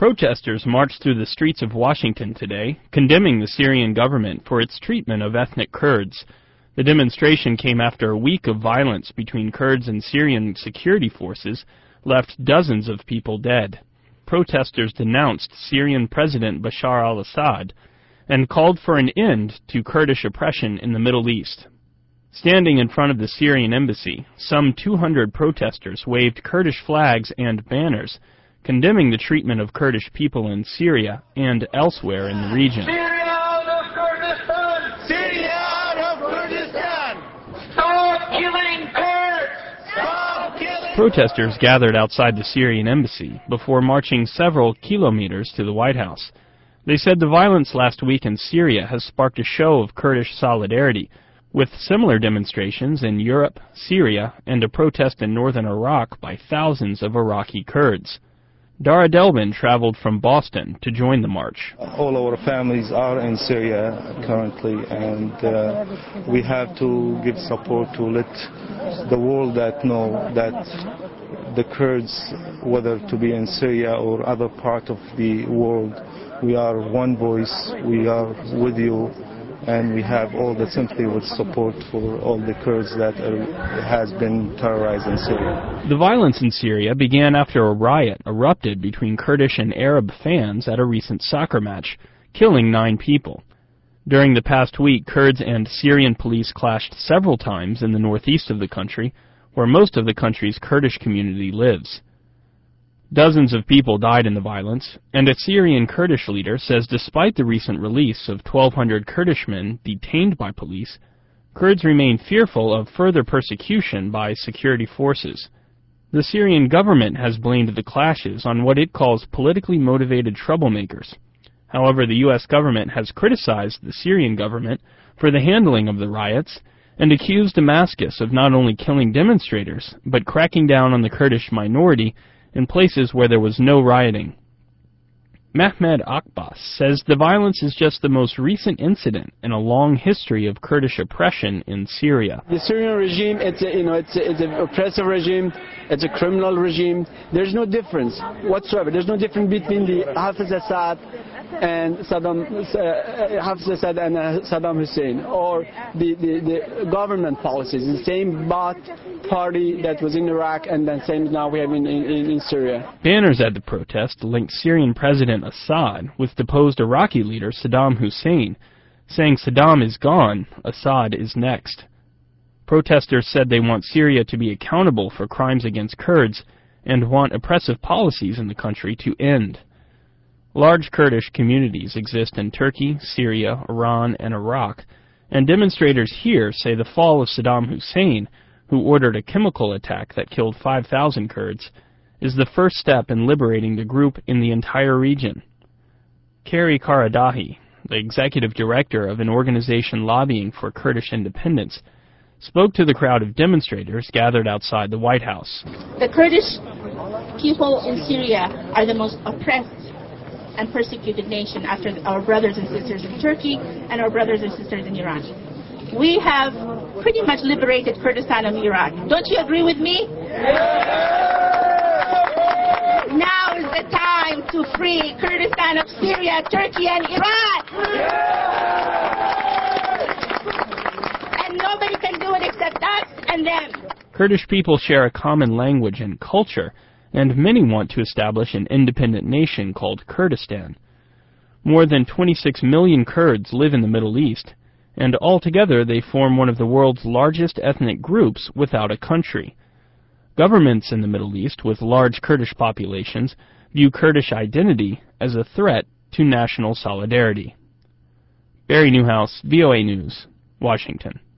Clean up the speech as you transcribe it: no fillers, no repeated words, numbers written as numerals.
Protesters marched through the streets of Washington today, condemning the Syrian government for its treatment of ethnic Kurds. The demonstration came after a week of violence between Kurds and Syrian security forces left dozens of people dead. Protesters denounced Syrian President Bashar al-Assad and called for an end to Kurdish oppression in the Middle East. Standing in front of the Syrian embassy, some 200 protesters waved Kurdish flags and banners, condemning the treatment of Kurdish people in Syria and elsewhere in the region. Syria out of Kurdistan! Syria out of Kurdistan! Stop killing Kurds! Stop killing... Protesters gathered outside the Syrian embassy before marching several kilometers to the White House. They said the violence last week in Syria has sparked a show of Kurdish solidarity, with similar demonstrations in Europe, Syria, and a protest in northern Iraq by thousands of Iraqi Kurds. Dara Delvin traveled from Boston to join the march. All our families are in Syria currently, and we have to give support to let the world know that the Kurds, whether to be in Syria or other part of the world, we are one voice, we are with you, and we have all the sympathy with support for all the Kurds that has been terrorized in Syria. The violence in Syria began after a riot erupted between Kurdish and Arab fans at a recent soccer match, killing 9 people. During the past week, Kurds and Syrian police clashed several times in the northeast of the country, where most of the country's Kurdish community lives. Dozens of people died in the violence, and a Syrian Kurdish leader says despite the recent release of 1,200 Kurdish men detained by police, Kurds remain fearful of further persecution by security forces. The Syrian government has blamed the clashes on what it calls politically motivated troublemakers. However, the U.S. government has criticized the Syrian government for the handling of the riots and accused Damascus of not only killing demonstrators, but cracking down on the Kurdish minority in places where there was no rioting. Mehmed Akbas says the violence is just the most recent incident in a long history of Kurdish oppression in Syria. The Syrian regime, it's an oppressive regime, it's a criminal regime. There's no difference whatsoever. There's no difference between the Hafiz Assad and Saddam Hussein, or the government policies. The same Ba'ath party that was in Iraq, and then same now we have in Syria. Banners at the protest linked Syrian President Assad with deposed Iraqi leader Saddam Hussein, saying Saddam is gone, Assad is next. Protesters said they want Syria to be accountable for crimes against Kurds and want oppressive policies in the country to end. Large Kurdish communities exist in Turkey, Syria, Iran, and Iraq, and demonstrators here say the fall of Saddam Hussein, who ordered a chemical attack that killed 5,000 Kurds, is the first step in liberating the group in the entire region. Kari Karadahi, the executive director of an organization lobbying for Kurdish independence, spoke to the crowd of demonstrators gathered outside the White House. The Kurdish people in Syria are the most oppressed and persecuted nation after our brothers and sisters in Turkey and our brothers and sisters in Iran. We have pretty much liberated Kurdistan and Iraq. Don't you agree with me? Now is the time to free Kurdistan of Syria, Turkey, and Iran. And nobody can do it except us and them. Kurdish people share a common language and culture, and many want to establish an independent nation called Kurdistan. More than 26 million Kurds live in the Middle East, and altogether they form one of the world's largest ethnic groups without a country. Governments in the Middle East with large Kurdish populations view Kurdish identity as a threat to national solidarity. Barry Newhouse, VOA News, Washington.